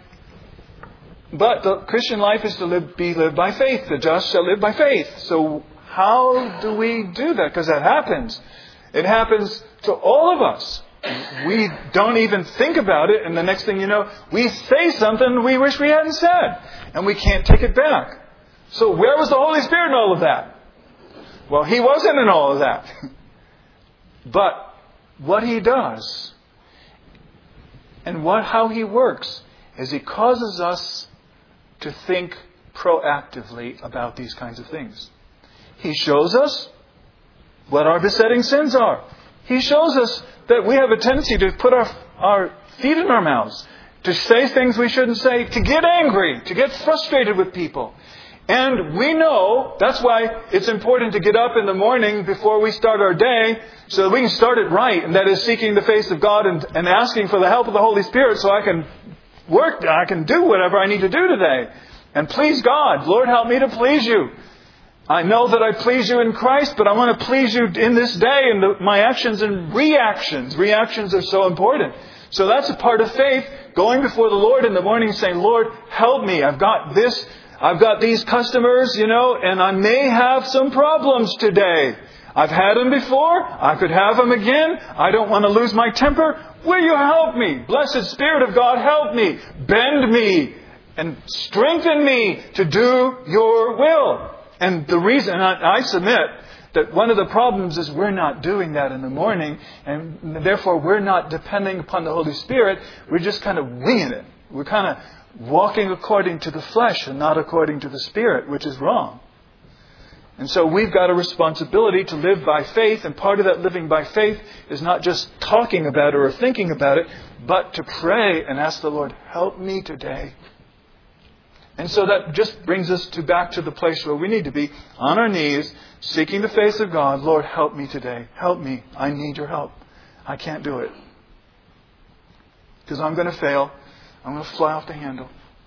but the Christian life is to live, be lived by faith. The just shall live by faith. So how do we do that? Because that happens. It happens to all of us. We don't even think about it, and the next thing you know, we say something we wish we hadn't said, and we can't take it back. So where was the Holy Spirit in all of that? Well, He wasn't in all of that. But what He does, and what how He works, is He causes us to think proactively about these kinds of things. He shows us what our besetting sins are. He shows us that we have a tendency to put our, our feet in our mouths, to say things we shouldn't say, to get angry, to get frustrated with people. And we know that's why it's important to get up in the morning before we start our day so that we can start it right. And that is seeking the face of God and, and asking for the help of the Holy Spirit so I can work, I can do whatever I need to do today. And please God. Lord, help me to please You. I know that I please You in Christ, but I want to please You in this day in the, my actions and reactions. Reactions are so important. So that's a part of faith, going before the Lord in the morning saying, Lord, help me. I've got this, I've got these customers, you know, and I may have some problems today. I've had them before. I could have them again. I don't want to lose my temper. Will You help me? Blessed Spirit of God, help me. Bend me and strengthen me to do Your will. And the reason I, I submit that one of the problems is we're not doing that in the morning, and therefore we're not depending upon the Holy Spirit. We're just kind of winging it. We're kind of walking according to the flesh and not according to the Spirit, which is wrong. And so we've got a responsibility to live by faith, and part of that living by faith is not just talking about it or thinking about it, but to pray and ask the Lord, help me today. And so that just brings us to back to the place where we need to be, on our knees, seeking the face of God. Lord, help me today. Help me. I need Your help. I can't do it. Because I'm going to fail. I'm going to fly off the handle.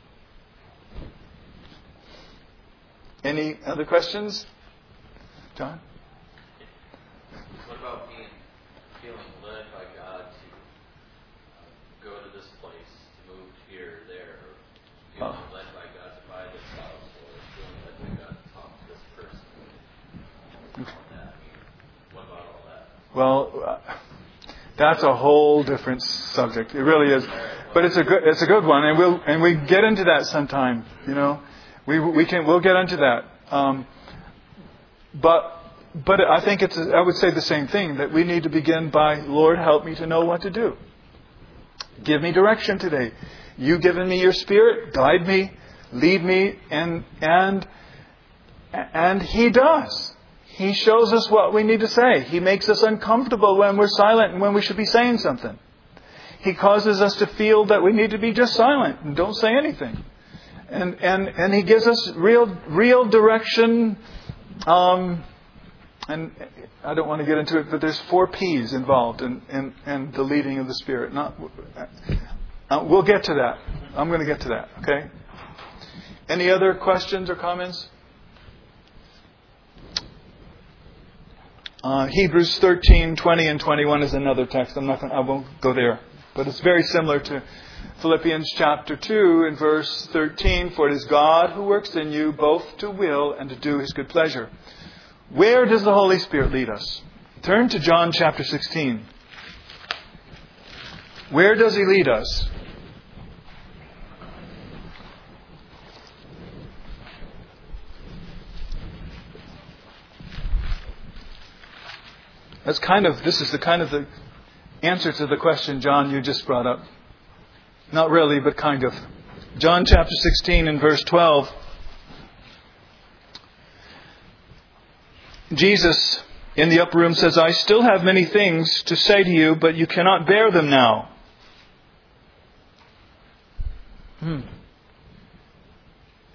Any other questions? John? What about being feeling led by God to uh, go to this place, to move here or there, or feeling Oh. led by God to buy this house, or feeling led by God to talk to this person? All that. I mean, what about all that? Well, uh, that's a whole different subject. It really is, but it's a good it's a good one, and we'll and we get into that sometime. You know, we we can we'll get into that. Um, but but I think it's I would say the same thing, that we need to begin by, Lord, help me to know what to do. Give me direction today. You've given me Your Spirit, guide me, lead me, and and and He does. He shows us what we need to say. He makes us uncomfortable when we're silent and when we should be saying something. He causes us to feel that we need to be just silent and don't say anything. And and and He gives us real real direction. Um, and I don't want to get into it, but there's four P's involved in, in, in the leading of the Spirit. Not, uh, we'll get to that. I'm going to get to that. Okay. Any other questions or comments? Uh, Hebrews thirteen, twenty and twenty-one is another text. I'm not going. I won't go there, but it's very similar to Philippians chapter two in verse thirteen. For it is God who works in you both to will and to do His good pleasure. Where does the Holy Spirit lead us? Turn to John chapter sixteen. Where does He lead us? That's kind of, this is the kind of the answer to the question, John, you just brought up. Not really, but kind of. John chapter sixteen and verse twelve. Jesus in the upper room says, I still have many things to say to you, but you cannot bear them now. Hmm.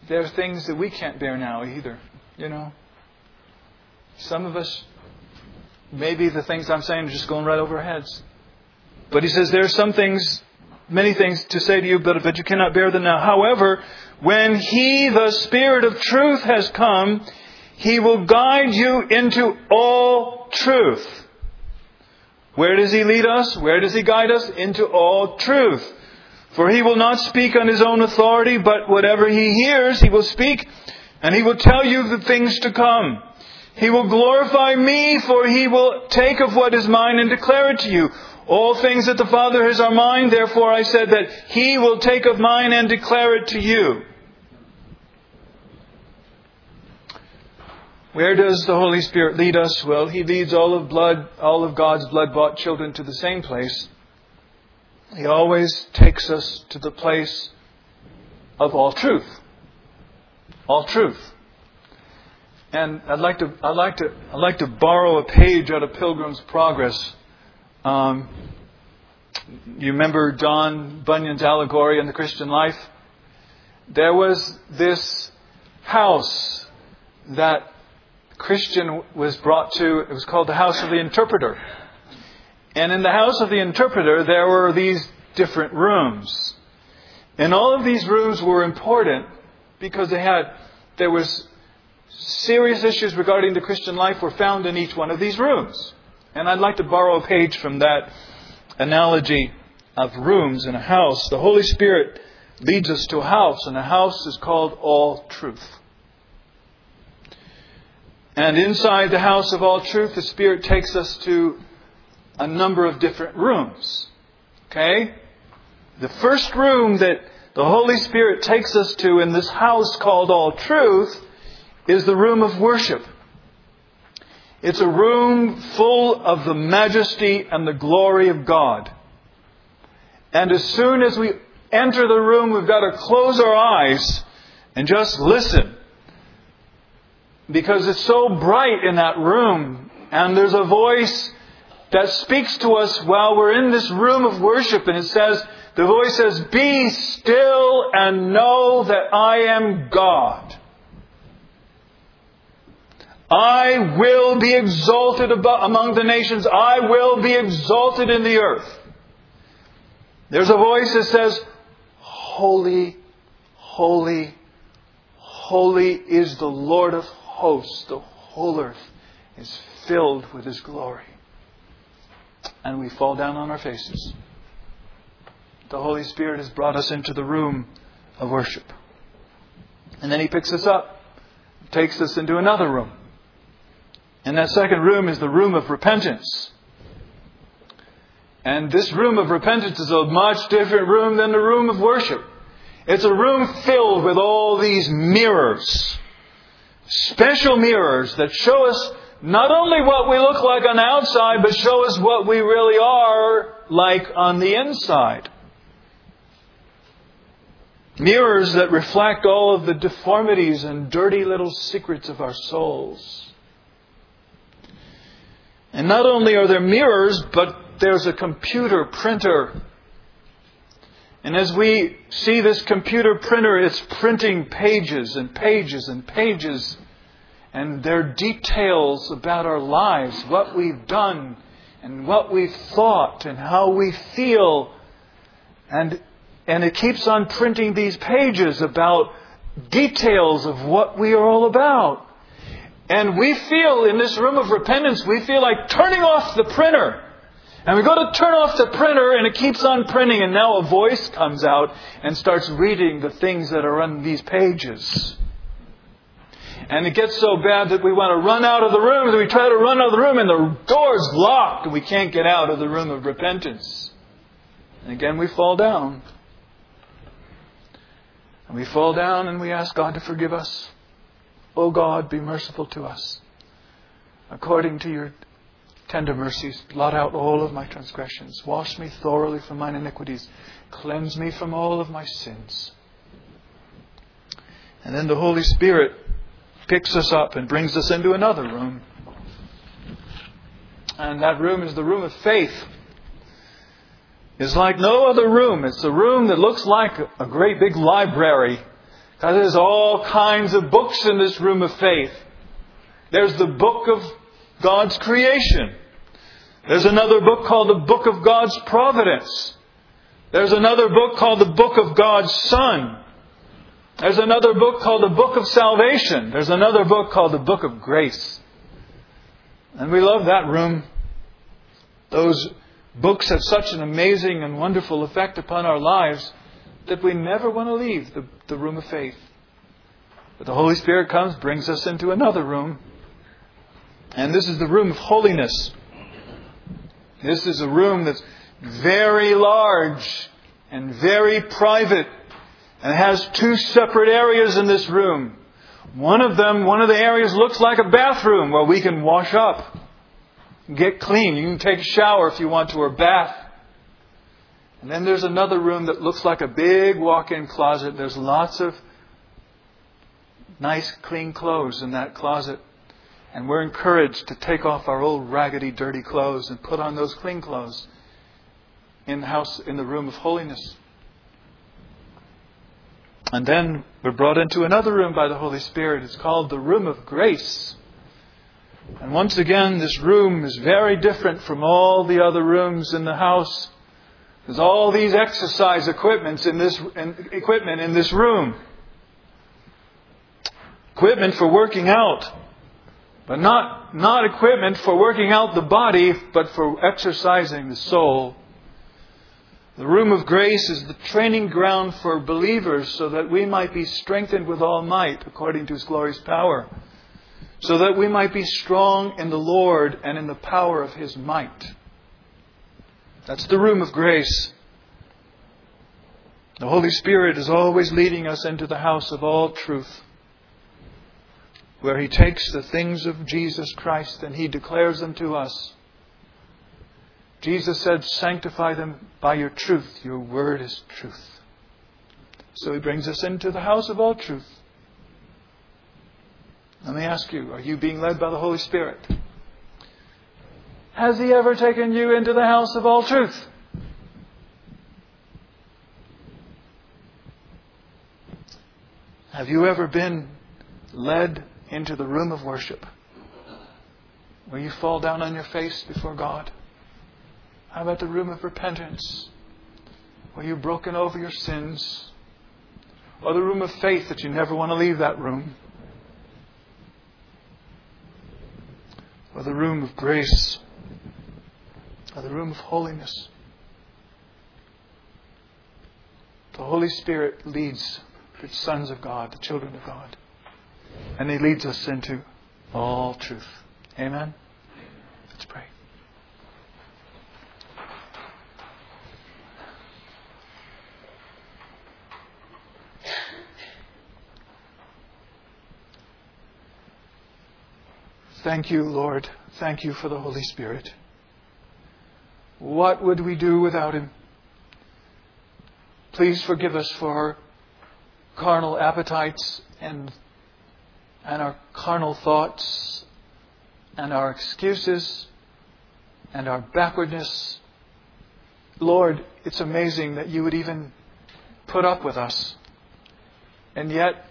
there are things that we can't bear now either. You know, some of us, maybe the things I'm saying are just going right over our heads. But he says there are some things, many things to say to you, but, but you cannot bear them now. However, when He, the Spirit of truth, has come, He will guide you into all truth. Where does He lead us? Where does He guide us? Into all truth. For He will not speak on His own authority, but whatever He hears, He will speak, and He will tell you the things to come. He will glorify Me, for He will take of what is mine and declare it to you. All things that the Father has are mine, therefore I said that He will take of mine and declare it to you. Where does the Holy Spirit lead us? Well, He leads all of blood, all of God's blood-bought children to the same place. He always takes us to the place of all truth. All truth. And I'd like to, I'd like to, I'd like to borrow a page out of Pilgrim's Progress. Um, you remember John Bunyan's allegory in the Christian life? There was this house that Christian was brought to. It was called the House of the Interpreter. And in the House of the Interpreter, there were these different rooms. And all of these rooms were important because they had, there was serious issues regarding the Christian life were found in each one of these rooms. And I'd like to borrow a page from that analogy of rooms in a house. The Holy Spirit leads us to a house, and a house is called all truth. And inside the house of all truth, the Spirit takes us to a number of different rooms. Okay? The first room that the Holy Spirit takes us to in this house called all truth is the room of worship. It's a room full of the majesty and the glory of God. And as soon as we enter the room, we've got to close our eyes and just listen. Because it's so bright in that room. And there's a voice that speaks to us while we're in this room of worship. And it says, the voice says, "Be still and know that I am God. I will be exalted among the nations. I will be exalted in the earth." There's a voice that says, "Holy, holy, holy is the Lord of hosts. The whole earth is filled with His glory." And we fall down on our faces. The Holy Spirit has brought us into the room of worship. And then He picks us up, takes us into another room. And that second room is the room of repentance. And this room of repentance is a much different room than the room of worship. It's a room filled with all these mirrors. Special mirrors that show us not only what we look like on the outside, but show us what we really are like on the inside. Mirrors that reflect all of the deformities and dirty little secrets of our souls. And not only are there mirrors, but there's a computer printer. And as we see this computer printer, it's printing pages and pages and pages. And there are details about our lives, what we've done and what we've thought and how we feel. And, and it keeps on printing these pages about details of what we are all about. And we feel in this room of repentance, we feel like turning off the printer. And we go to turn off the printer and it keeps on printing. And now a voice comes out and starts reading the things that are on these pages. And it gets so bad that we want to run out of the room. And we try to run out of the room and the door's locked. And we can't get out of the room of repentance. And again we fall down. And we fall down and we ask God to forgive us. O God, be merciful to us. According to your tender mercies, blot out all of my transgressions. Wash me thoroughly from mine iniquities. Cleanse me from all of my sins. And then the Holy Spirit picks us up and brings us into another room. And that room is the room of faith. It's like no other room. It's a room that looks like a great big library There's all kinds of books in this room of faith. There's the book of God's creation. There's another book called the Book of God's Providence. There's another book called the Book of God's Son. There's another book called the Book of Salvation. There's another book called the Book of Grace. And we love that room. Those books have such an amazing and wonderful effect upon our lives that we never want to leave the, the room of faith. But the Holy Spirit comes, brings us into another room. And this is the room of holiness. This is a room that's very large and very private, and has two separate areas in this room. One of them, one of the areas looks like a bathroom where we can wash up, get clean. You can take a shower if you want to, or bath. And then there's another room that looks like a big walk-in closet. There's lots of nice, clean clothes in that closet. And we're encouraged to take off our old raggedy, dirty clothes and put on those clean clothes in the house, in the room of holiness. And then we're brought into another room by the Holy Spirit. It's called the room of grace. And once again, this room is very different from all the other rooms in the house. There's all these exercise equipments in this in, equipment in this room. Equipment for working out. But not, not equipment for working out the body, but for exercising the soul. The room of grace is the training ground for believers so that we might be strengthened with all might according to His glorious power. So that we might be strong in the Lord and in the power of His might. That's the room of grace. The Holy Spirit is always leading us into the house of all truth, where He takes the things of Jesus Christ and He declares them to us. Jesus said, sanctify them by your truth. Your word is truth. So He brings us into the house of all truth. Let me ask you, are you being led by the Holy Spirit? Has He ever taken you into the house of all truth? Have you ever been led into the room of worship, where you fall down on your face before God? How about the room of repentance, where you've broken over your sins? Or the room of faith that you never want to leave that room? Or the room of grace? Or the room of holiness? The Holy Spirit leads the sons of God, the children of God. And He leads us into all truth. Amen? Let's pray. Thank you, Lord. Thank you for the Holy Spirit. What would we do without Him? Please forgive us for our carnal appetites and and our carnal thoughts and our excuses and our backwardness. Lord, it's amazing that You would even put up with us. And yet,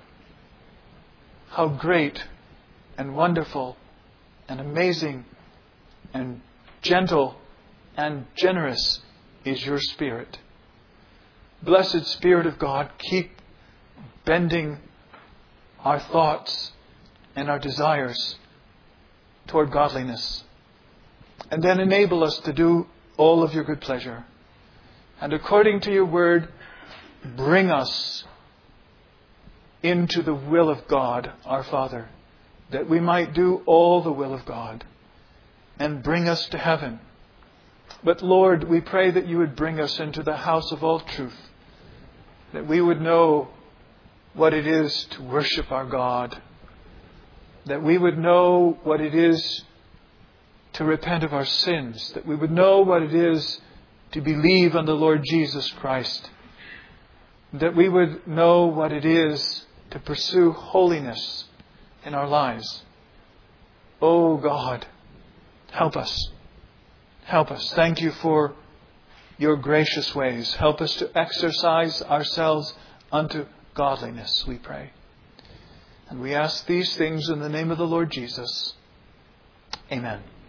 how great and wonderful and amazing and gentle and generous is Your Spirit. Blessed Spirit of God, keep bending our thoughts and our desires toward godliness. And then enable us to do all of Your good pleasure. And according to Your word, bring us into the will of God, our Father, that we might do all the will of God and bring us to heaven. But Lord, we pray that You would bring us into the house of all truth, that we would know what it is to worship our God, that we would know what it is to repent of our sins, that we would know what it is to believe on the Lord Jesus Christ, that we would know what it is to pursue holiness in our lives. Oh God, help us. Help us. Thank You for Your gracious ways. Help us to exercise ourselves unto godliness, we pray. And we ask these things in the name of the Lord Jesus. Amen.